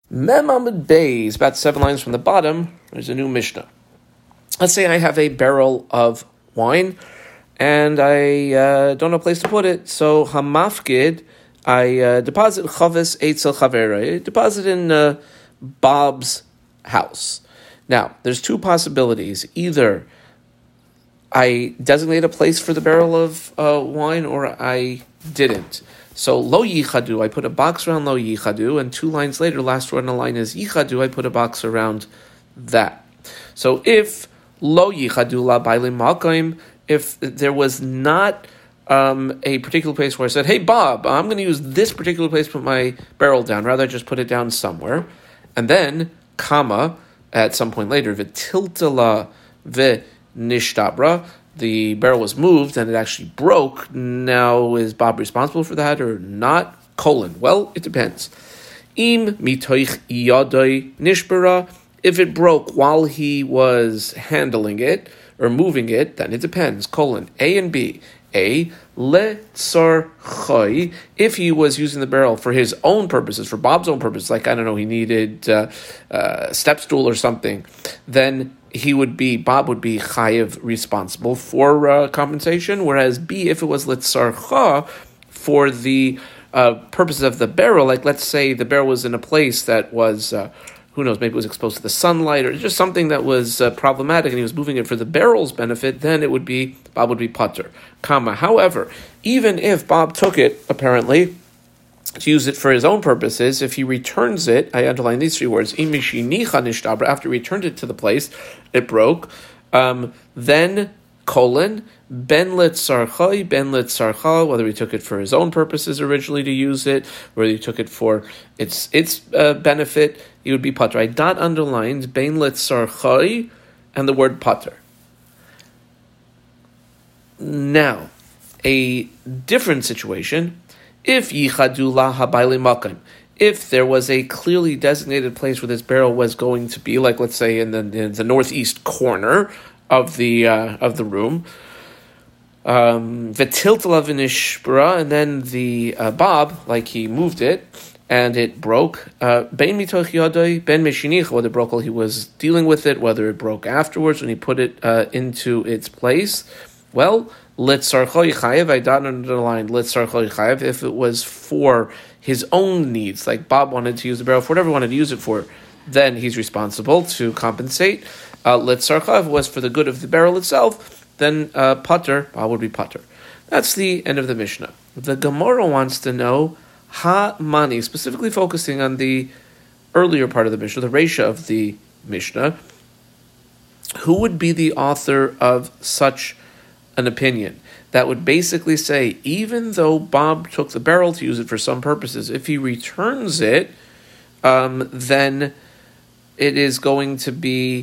Mem Amud Bey is about 7 lines from the bottom. There's a new Mishnah. Let's say I have a barrel of wine, and I don't have a place to put it. So Hamafkid, I deposit Chavis Eitzel Chavera. I deposit in Bob's house. Now, there's two possibilities. Either I designate a place for the barrel of wine, or I didn't. So lo yichadu, I put a box around lo yichadu, and 2 lines later, last word on the line is yichadu, I put a box around that. So if lo yichadu la bailim malkaim, if there was not a particular place where I said, hey Bob, I'm going to use this particular place to put my barrel down, rather I just put it down somewhere, and then comma at some point later, v'tiltala v'nishtabra, the barrel was moved and it actually broke. Now, is Bob responsible for that or not? Well, it depends. Im mitoich yadai nishbara. If it broke while he was handling it or moving it, then it depends. A and B. A, letzar choy, if he was using the barrel for his own purposes, for Bob's own purposes, like, I don't know, he needed a step stool or something, then Bob would be chayiv, responsible for compensation, whereas B, if it was letzar cha, for the purposes of the barrel, like let's say the barrel was in a place that was, who knows, maybe it was exposed to the sunlight or just something that was problematic and he was moving it for the barrel's benefit, then Bob would be patur. However, even if Bob took it, apparently, to use it for his own purposes, if he returns it, I underline these 3 words, after he returned it to the place, it broke, then ben letzarcha, whether he took it for his own purposes originally to use it, whether he took it for its benefit, he would be patur. I dot underlines ben letzarcha and the word patur. Now, a different situation, if yichadu la habayli makim, if there was a clearly designated place where this barrel was going to be, like let's say in the northeast corner of the room, v'tiltala v'nishbara, and then the Bob, like he moved it and it broke, ben mitoch yadai ben meshinich, whether it broke while he was dealing with it, whether it broke afterwards when he put it into its place. Well, letzarcha chayev, I dot underline letzarcha chayev, if it was for his own needs, like Bob wanted to use the barrel for whatever he wanted to use it for, then he's responsible to compensate. Letzarcha, if it was for the good of the barrel itself, then patur, Bob would be patur. That's the end of the Mishnah. The Gemara wants to know ha-mani, specifically focusing on the earlier part of the Mishnah, the Reisha of the Mishnah. Who would be the author of such an opinion that would basically say, even though Bob took the barrel to use it for some purposes, if he returns it, then it is going to be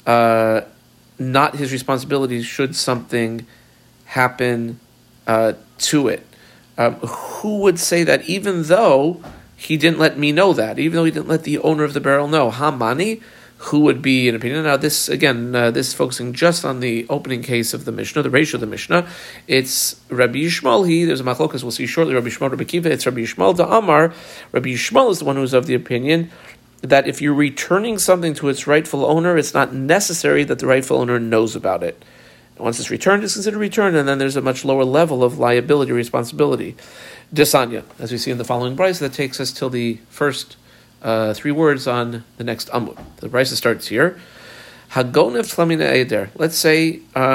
not his responsibility should something happen to it. Who would say that even though he didn't let me know that, even though he didn't let the owner of the barrel know? Hamani? Who would be an opinion? Now, this again, this is focusing just on the opening case of the Mishnah, the Reisha of the Mishnah. It's Rabbi Yishmael. There's a machlokas we'll see shortly. Rabbi Yishmael, Rabbi Kiva. It's Rabbi Yishmael da Amar. Rabbi Yishmael is the one who's of the opinion that if you're returning something to its rightful owner, it's not necessary that the rightful owner knows about it. Once it's returned, it's considered returned, and then there's a much lower level of liability or responsibility. Desanya, as we see in the following brayso, that takes us till the first 3 words on the next amud. The brayso starts here. Hagonev tlamina eder. Let's say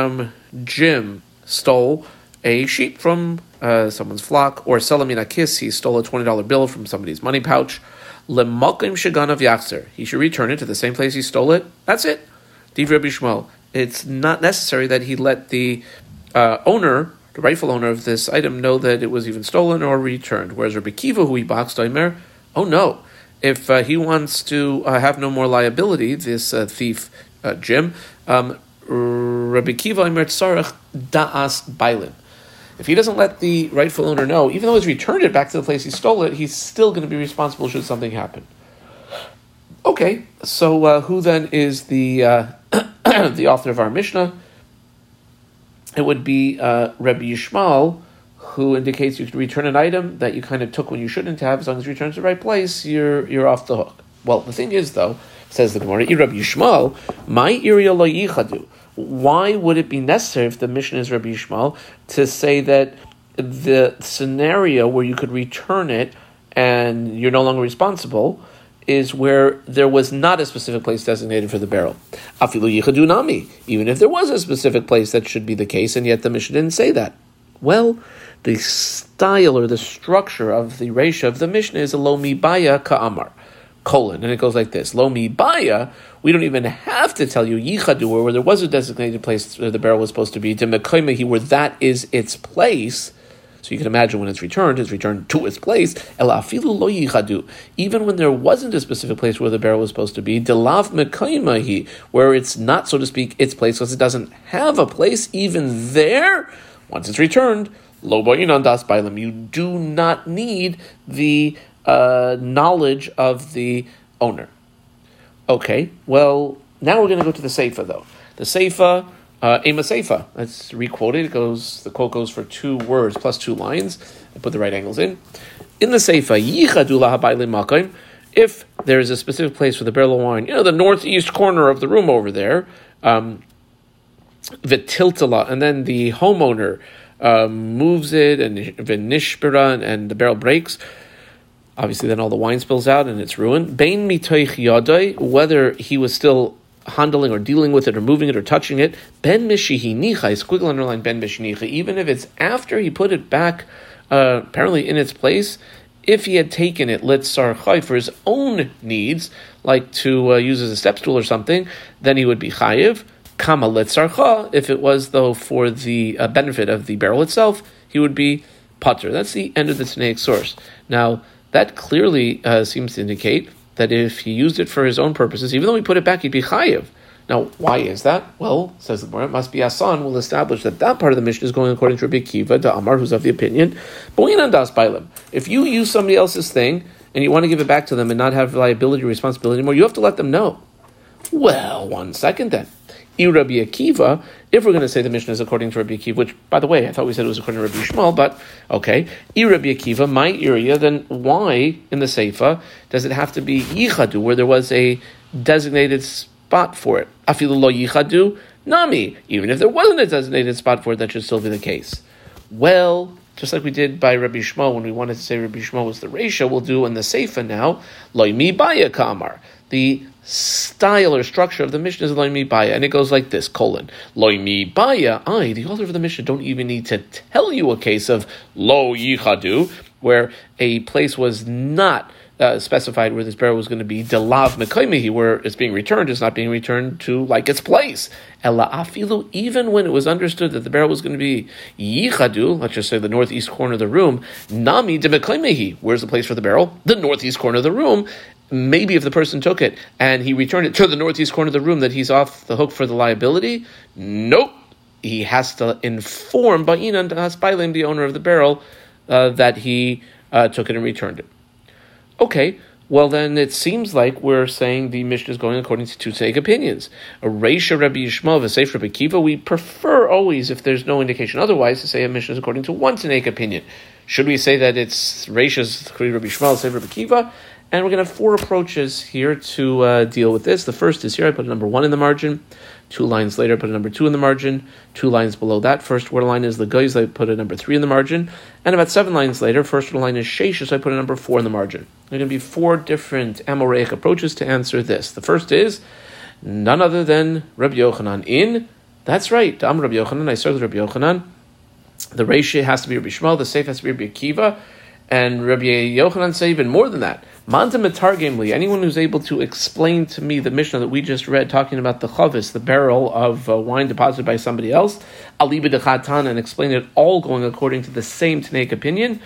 Jim stole a sheep from someone's flock, or Salamina Kiss, he stole a $20 bill from somebody's money pouch. Lemakim sheganav yachzer. He should return it to the same place he stole it. That's it. Divrei Rabbi Yishmael. It's not necessary that he let the owner, the rightful owner of this item, know that it was even stolen or returned. Whereas Rabbi Kiva, who he boxed, Omer, oh no. If he wants to have no more liability, this thief, Jim, Rabbi Kiva, Omer tzarech da'as bailim. If he doesn't let the rightful owner know, even though he's returned it back to the place he stole it, he's still going to be responsible should something happen. Okay, so who then is the the author of our Mishnah? It would be Rabbi Yishmael, who indicates you can return an item that you kind of took when you shouldn't have. As long as you return to the right place, you're off the hook. Well, the thing is, though, says the Gemara, Rabbi Yishmael, my area lo yichadu. Why would it be necessary if the mission is Rabbi Yishmael to say that the scenario where you could return it and you're no longer responsible is where there was not a specific place designated for the barrel? Afilu yichadu nami, even if there was a specific place that should be the case, and yet the Mishnah didn't say that. Well, the style or the structure of the Reisha of the Mishnah is a lo mi baya ka'amar, colon, and it goes like this. Lo mi baya, we don't even have to tell you yichadu, where there was a designated place where the barrel was supposed to be, to mekaymehi, where that is its place. So you can imagine when it's returned to its place. El afilu lo yichadu, even when there wasn't a specific place where the barrel was supposed to be, delav mekaymehi, where it's not, so to speak, its place, because it doesn't have a place, even there, once it's returned, lo ba'inan das bailam, you do not need the knowledge of the owner. Okay, well, now we're going to go to the Seifa, though. The Seifa, Ema Seifa, that's re-quoted. The quote goes for 2 words plus 2 lines. I put the right angles in. In the Seifa, yichadu laha bailim makayim, if there is a specific place for the barrel of wine, the northeast corner of the room over there, v'tiltala, and then the homeowner moves it, and v'nishbera, and the barrel breaks. Obviously, then all the wine spills out and it's ruined. Bein mitoich yadai, whether he was still handling or dealing with it or moving it or touching it. Ben mishihi nicha, squiggle underline ben mishihi, even if it's after he put it back, apparently in its place. If he had taken it, litzar chay, for his own needs, like to use as a step stool or something, then he would be chayiv. Kama litzarcha, if it was, though, for the benefit of the barrel itself, he would be pater. That's the end of the Tanaic source. Now, that clearly seems to indicate that if he used it for his own purposes, even though he put it back, he'd be chayiv. Now, why is that? Well, says the Gemara, it must be Asan. We'll establish that part of the Mishnah is going according to Rabbi Akiva, to Amar, who's of the opinion, Boinan das bailim. If you use somebody else's thing and you want to give it back to them and not have liability or responsibility anymore, you have to let them know. Well, 1 second then. Rabbi Akiva, if we're going to say the Mishnah is according to Rabbi Akiva, which, by the way, I thought we said it was according to Rabbi Yishmael, but okay. Rabbi Akiva, my area, then why in the Seifa does it have to be Yichadu, where there was a designated spot for it? Afilu lo Yichadu, nami. Even if there wasn't a designated spot for it, that should still be the case. Well, just like we did by Rabbi Yishmael when we wanted to say Rabbi Yishmael was the Reisha, we'll do in the Seifa now, lo mi baya kamar. The style or structure of the Mishnah is Loi Mi Baya, and it goes like this, colon, Loi Mi Baya, the author of the Mishnah don't even need to tell you a case of Lo Yichadu, where a place was not specified where this barrel was going to be, Delav Mekaymehi, where it's being returned, it's not being returned to like its place. Ella Afilu, even when it was understood that the barrel was going to be Yichadu, let's just say the northeast corner of the room, Nami de Mekaymehi, where's the place for the barrel? The northeast corner of the room. Maybe if the person took it and he returned it to the northeast corner of the room, that he's off the hook for the liability? Nope. He has to inform Ba'inan Hasbailim, the owner of the barrel, that he took it and returned it. Okay, well then it seems like we're saying the Mishnah is going according to 2 Tanaic opinions. A Reisha Rabbi Yishmael, V'seif Rabbi Akiva, we prefer always, if there's no indication otherwise, to say a Mishnah is according to 1 Tanaic opinion. Should we say that it's Reisha's Rabbi Yishmael, V'seif Rabbi Akiva? And we're going to have 4 approaches here to deal with this. The first is here, I put a number 1 in the margin. 2 lines later, I put a number 2 in the margin. 2 lines below that, first word line is the guys, I put a number 3 in the margin. And about 7 lines later, first word line is sheish, so I put a number 4 in the margin. There are going to be 4 different Amoraic approaches to answer this. The first is none other than Rabbi Yochanan that's right, I'm Rabbi Yochanan, I started with Rabbi Yochanan. The Reisha has to be Rabbi Yishmael, the Seif has to be Rabbi Akiva, and Rabbi Yochanan say even more than that. Manta Metargem li, anyone who's able to explain to me the Mishnah that we just read, talking about the chavis, the barrel of wine deposited by somebody else, aliba de chatan, and explain it all going according to the same Tanaic opinion,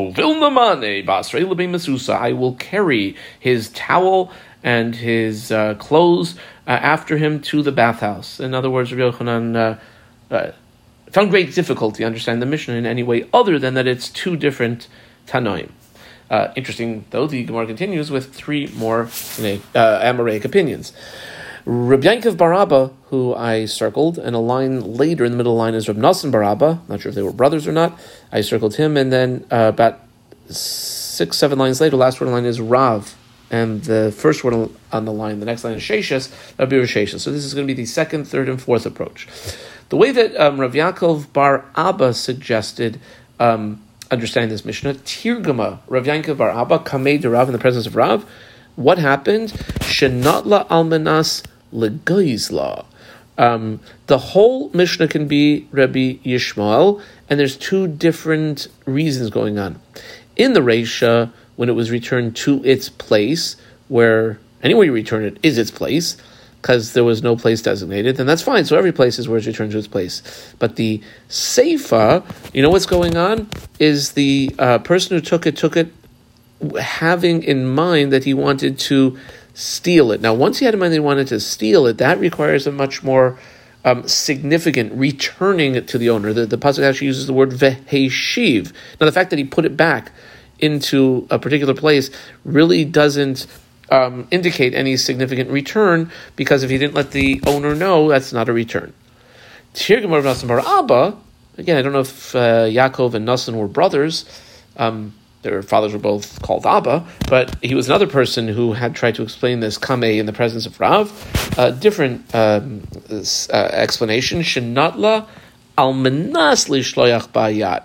I will carry his towel and his clothes after him to the bathhouse. In other words, Rabbi Yochanan found great difficulty understanding the Mishnah in any way other than that it's 2 different Tanoim. Interesting, though, the Gemara continues with 3 more Amoraic opinions. Rabbi Yankov Barabba, who I circled, and a line later in the middle line is Rabbi Nassan Barabba. Not sure if they were brothers or not. I circled him, and then about 6-7 lines later, last word line is Rav and the first word on the line, the next line is Sheshes, that would be Rosh Sheshes. So this is going to be the second, third, and fourth approach. The way that Rav Yaakov bar Abba suggested understanding this Mishnah, Tirgama, Rav Yaakov bar Abba, Kamei de Rav, in the presence of Rav, what happened? Shenatla almanas legoizla. The whole Mishnah can be Rabbi Yishmael, and there's two different reasons going on. In the Reisha, when it was returned to its place, where anywhere you return it is its place, because there was no place designated, then that's fine. So every place is where it's returned to its place. But the Seifa, you know what's going on? Is the person who took it having in mind that he wanted to steal it. Now, once he had in mind that he wanted to steal it, that requires a much more significant returning it to the owner. The pasuk actually uses the word veheshiv. Now, the fact that he put it back into a particular place really doesn't indicate any significant return, because if he didn't let the owner know, that's not a return. Tirgam Rav Nassan bar Abba, again, I don't know if Yaakov and Nassan were brothers. Their fathers were both called Abba, but he was another person who had tried to explain this Kamei in the presence of Rav. Different explanation. Shenatla almanas lishloyach bayat.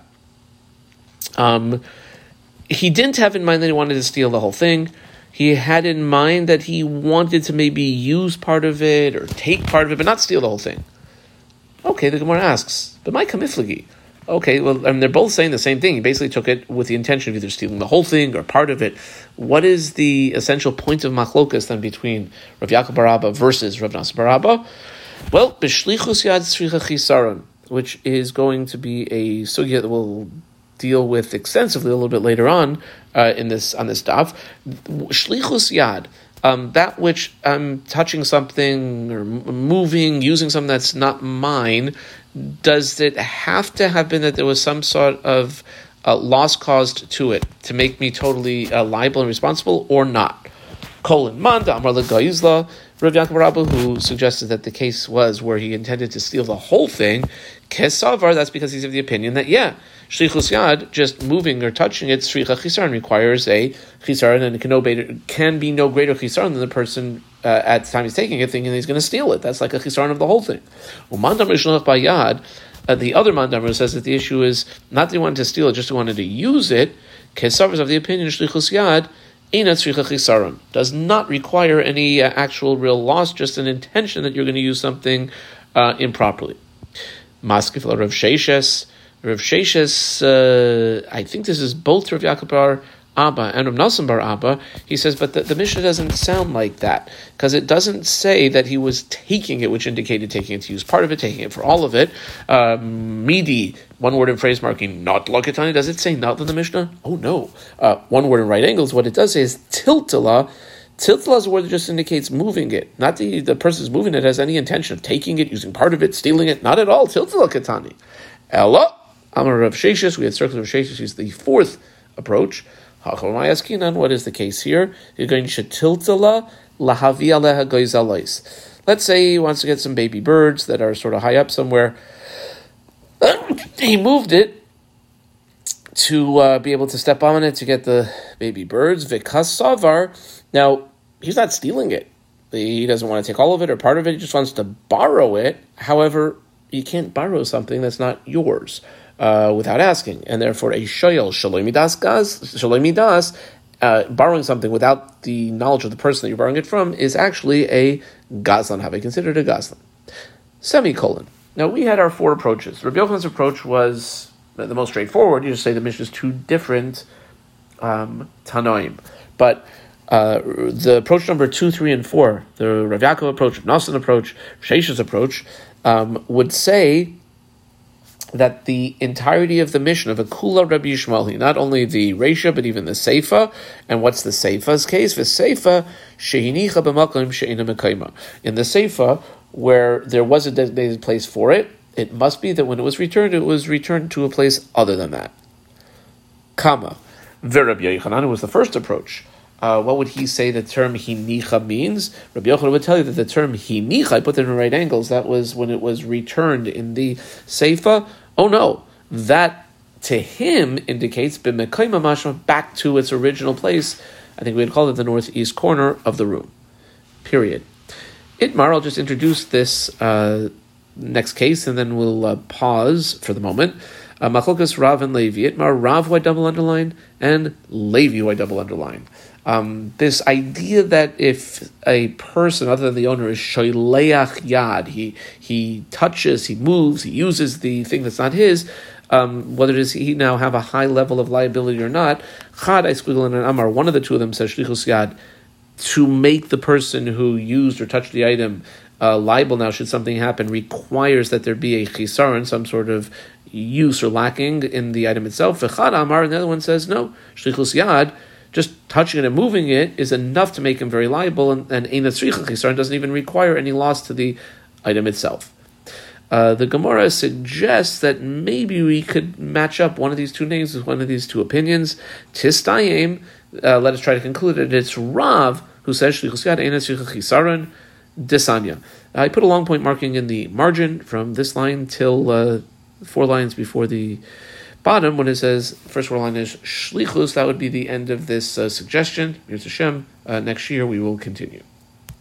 He didn't have in mind that he wanted to steal the whole thing. He had in mind that he wanted to maybe use part of it or take part of it, but not steal the whole thing. Okay, the Gemara asks, but my kamiflagi. Okay, well, they're both saying the same thing. He basically took it with the intention of either stealing the whole thing or part of it. What is the essential point of machlokas then between Rav Yaakov bar Abba versus Rav Nassan bar Abba? Well, b'shlichus yad tzricha chisaron, which is going to be a sugya that we'll deal with extensively a little bit later on on this daf. Shlichus yad, that which I'm touching something or moving, using something that's not mine. Does it have to have been that there was some sort of loss caused to it to make me totally liable and responsible, or not? Manda Amar L'Gaizla, Rav Yaakov bar Abba, who suggested that the case was where he intended to steal the whole thing, Kesavar, that's because he's of the opinion that, Shlichus Yad, just moving or touching it, Sricha Chisaron, requires a Chisaron, and it can be no greater Chisaron than the person at the time he's taking it thinking that he's going to steal it. That's like a Chisaron of the whole thing. The other Mandamar says that the issue is not that he wanted to steal it, just he wanted to use it. Kesavar is of the opinion, Shlichus Yad, does not require any actual real loss, just an intention that you're going to use something improperly. Maskif Rav Sheshes. Rav Sheshes, I think this is both Rav Yaakov bar Abba and Rav Nassan bar Abba. He says, but the Mishnah doesn't sound like that, because it doesn't say that he was taking it, which indicated taking it to use part of it, taking it for all of it. Midi, one word in phrase marking not lakatani. Does it say not in the Mishnah? Oh no. One word in right angles. What it does say is tiltala. Tiltala is a word that just indicates moving it. Not the person who's moving it has any intention of taking it, using part of it, stealing it. Not at all. Tiltala katani. Ella, Amar Rav Sheshes. We had circles of Sheshes. He's the fourth approach. What is the case here? You're going to tiltala lahavi aleha goizalais. Let's say he wants to get some baby birds that are sort of high up somewhere. He moved it to be able to step on it to get the baby birds. Vikas savar. Now, he's not stealing it. He doesn't want to take all of it or part of it. He just wants to borrow it. However, you can't borrow something that's not yours without asking. And therefore, a shoyel, shaloi midas, borrowing something without the knowledge of the person that you're borrowing it from is actually a gazlan. Have I considered a gazlan? Semicolon. Now, we had our four approaches. Rabbi Yochanan's approach was the most straightforward. You just say the Mishnah is two different Tanoim. But the approach number 2, 3, and 4, the Rav Yaakov approach, Rav Nassan approach, Sheshes approach, would say that the entirety of the mission of a Kula Rabbi Yishmael, not only the Reisha, but even the Seifa. And what's the Seifa's case? The Seifa, Shehinicha b'makom she'ina mekayma. In the Seifa, where there was a designated place for it, it must be that when it was returned to a place other than that. Kama. Rabbi Yochanan was the first approach. What would he say the term hinicha means? Rabbi Yochanan would tell you that the term hinicha, I put it in right angles, that was when it was returned in the Seifa. Oh no, that to him indicates b'mekayma mashma, back to its original place, I think we'd call it the northeast corner of the room. Period. Itmar, I'll just introduce this next case, and then we'll pause for the moment. Machlokas Rav and Levi. Itmar, Rav, who I double underline, and Levi, who I double underline. This idea that if a person other than the owner is shoyleach yad, he touches, he moves, he uses the thing that's not his, whether does he now have a high level of liability or not, Chad, Squiggle, and Amar, one of the two of them says shlichus yad, to make the person who used or touched the item liable now should something happen, requires that there be a chisaron, some sort of use or lacking in the item itself. V'chad Amar, and the other one says no, shlichus yad, just touching it and moving it is enough to make him very liable, and ein tzricha chisaron doesn't even require any loss to the item itself. The Gemara suggests that maybe we could match up one of these two names with one of these two opinions. Tistayim, let us try to conclude it. It's Rav who says shlichus yad ein tzricha chisaron desanya. I put a long point marking in the margin from this line till 4 lines before the bottom when it says first word line is shlichus. That would be the end of this suggestion. Here's Hashem. Next year we will continue.